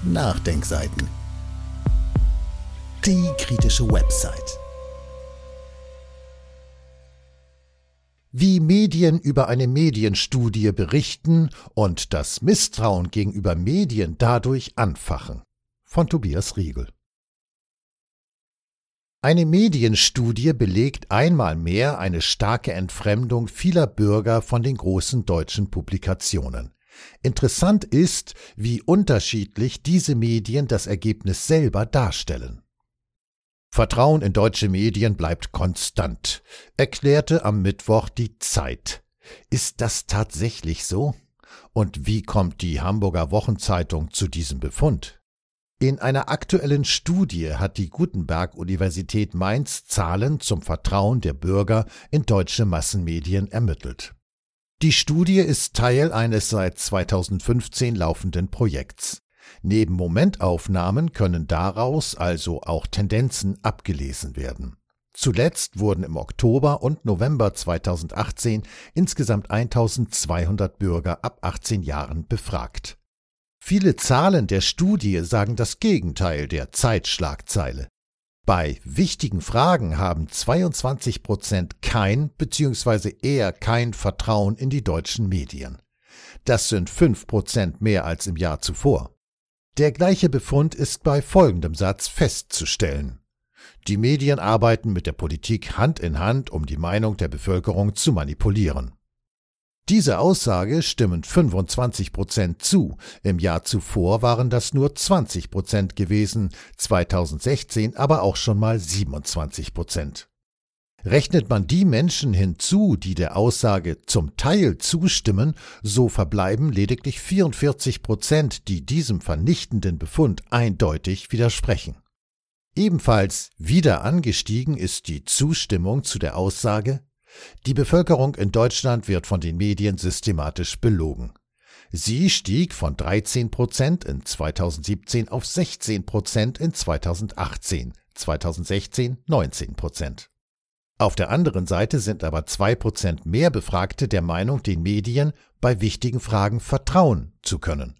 Nachdenkseiten. Die kritische Website. Wie Medien über eine Medienstudie berichten und das Misstrauen gegenüber Medien dadurch anfachen. Von Tobias Riegel. Eine Medienstudie belegt einmal mehr eine starke Entfremdung vieler Bürger von den großen deutschen Publikationen. Interessant ist, wie unterschiedlich diese Medien das Ergebnis selber darstellen. Vertrauen in deutsche Medien bleibt konstant, erklärte am Mittwoch die Zeit. Ist das tatsächlich so? Und wie kommt die Hamburger Wochenzeitung zu diesem Befund? In einer aktuellen Studie hat die Gutenberg-Universität Mainz Zahlen zum Vertrauen der Bürger in deutsche Massenmedien ermittelt. Die Studie ist Teil eines seit 2015 laufenden Projekts. Neben Momentaufnahmen können daraus also auch Tendenzen abgelesen werden. Zuletzt wurden im Oktober und November 2018 insgesamt 1200 Bürger ab 18 Jahren befragt. Viele Zahlen der Studie sagen das Gegenteil der Zeitschlagzeile. Bei wichtigen Fragen haben 22% kein bzw. eher kein Vertrauen in die deutschen Medien. Das sind 5% mehr als im Jahr zuvor. Der gleiche Befund ist bei folgendem Satz festzustellen. Die Medien arbeiten mit der Politik Hand in Hand, um die Meinung der Bevölkerung zu manipulieren. Diese Aussage stimmen 25% zu, im Jahr zuvor waren das nur 20% gewesen, 2016 aber auch schon mal 27%. Rechnet man die Menschen hinzu, die der Aussage zum Teil zustimmen, so verbleiben lediglich 44%, die diesem vernichtenden Befund eindeutig widersprechen. Ebenfalls wieder angestiegen ist die Zustimmung zu der Aussage, die Bevölkerung in Deutschland wird von den Medien systematisch belogen. Sie stieg von 13% in 2017 auf 16% in 2018, 2016 19%. Auf der anderen Seite sind aber 2% mehr Befragte der Meinung, den Medien bei wichtigen Fragen vertrauen zu können.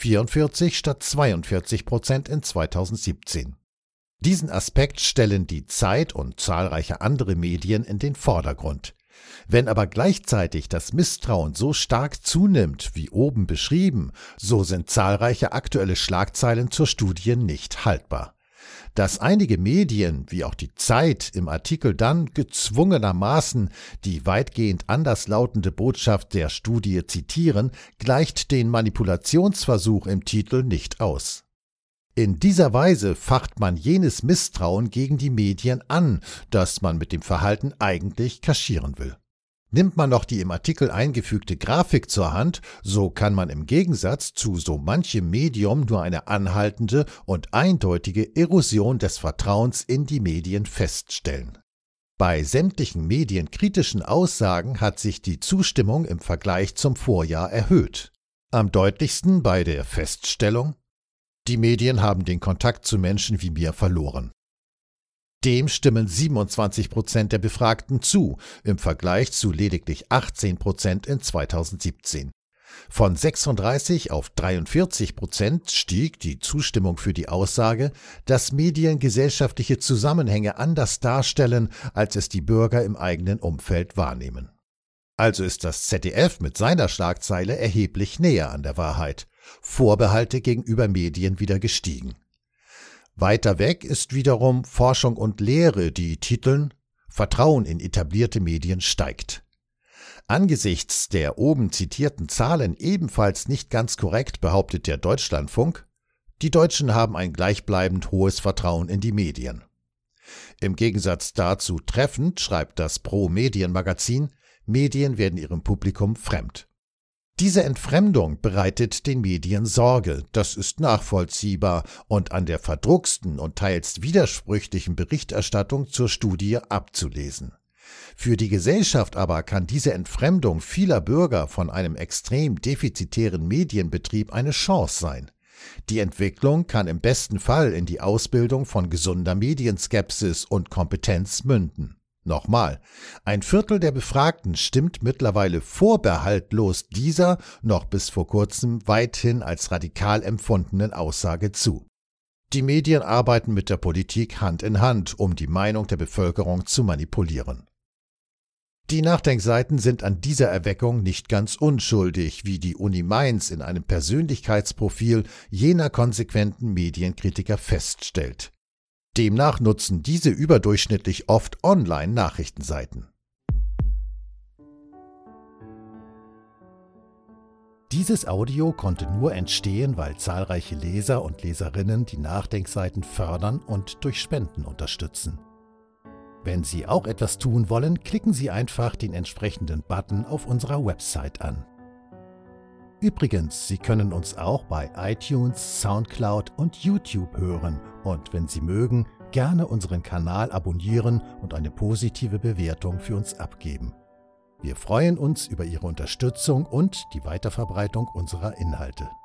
44 statt 42% in 2017. Diesen Aspekt stellen die Zeit und zahlreiche andere Medien in den Vordergrund. Wenn aber gleichzeitig das Misstrauen so stark zunimmt, wie oben beschrieben, so sind zahlreiche aktuelle Schlagzeilen zur Studie nicht haltbar. Dass einige Medien, wie auch die Zeit, im Artikel dann gezwungenermaßen die weitgehend anderslautende Botschaft der Studie zitieren, gleicht den Manipulationsversuch im Titel nicht aus. In dieser Weise facht man jenes Misstrauen gegen die Medien an, das man mit dem Verhalten eigentlich kaschieren will. Nimmt man noch die im Artikel eingefügte Grafik zur Hand, so kann man im Gegensatz zu so manchem Medium nur eine anhaltende und eindeutige Erosion des Vertrauens in die Medien feststellen. Bei sämtlichen medienkritischen Aussagen hat sich die Zustimmung im Vergleich zum Vorjahr erhöht. Am deutlichsten bei der Feststellung: Die Medien haben den Kontakt zu Menschen wie mir verloren. Dem stimmen 27% der Befragten zu, im Vergleich zu lediglich 18% in 2017. Von 36 auf 43% stieg die Zustimmung für die Aussage, dass Medien gesellschaftliche Zusammenhänge anders darstellen, als es die Bürger im eigenen Umfeld wahrnehmen. Also ist das ZDF mit seiner Schlagzeile erheblich näher an der Wahrheit. Vorbehalte gegenüber Medien wieder gestiegen. Weiter weg ist wiederum Forschung und Lehre, die titeln: Vertrauen in etablierte Medien steigt. Angesichts der oben zitierten Zahlen ebenfalls nicht ganz korrekt behauptet der Deutschlandfunk, die Deutschen haben ein gleichbleibend hohes Vertrauen in die Medien. Im Gegensatz dazu treffend schreibt das Pro-Medien-Magazin, Medien werden ihrem Publikum fremd. Diese Entfremdung bereitet den Medien Sorge, das ist nachvollziehbar und an der verdrucksten und teils widersprüchlichen Berichterstattung zur Studie abzulesen. Für die Gesellschaft aber kann diese Entfremdung vieler Bürger von einem extrem defizitären Medienbetrieb eine Chance sein. Die Entwicklung kann im besten Fall in die Ausbildung von gesunder Medienskepsis und Kompetenz münden. Nochmal, 1/4 der Befragten stimmt mittlerweile vorbehaltlos dieser noch bis vor kurzem weithin als radikal empfundenen Aussage zu. Die Medien arbeiten mit der Politik Hand in Hand, um die Meinung der Bevölkerung zu manipulieren. Die Nachdenkseiten sind an dieser Erweckung nicht ganz unschuldig, wie die Uni Mainz in einem Persönlichkeitsprofil jener konsequenten Medienkritiker feststellt. Demnach nutzen diese überdurchschnittlich oft Online-Nachrichtenseiten. Dieses Audio konnte nur entstehen, weil zahlreiche Leser und Leserinnen die Nachdenkseiten fördern und durch Spenden unterstützen. Wenn Sie auch etwas tun wollen, klicken Sie einfach den entsprechenden Button auf unserer Website an. Übrigens, Sie können uns auch bei iTunes, SoundCloud und YouTube hören und wenn Sie mögen, gerne unseren Kanal abonnieren und eine positive Bewertung für uns abgeben. Wir freuen uns über Ihre Unterstützung und die Weiterverbreitung unserer Inhalte.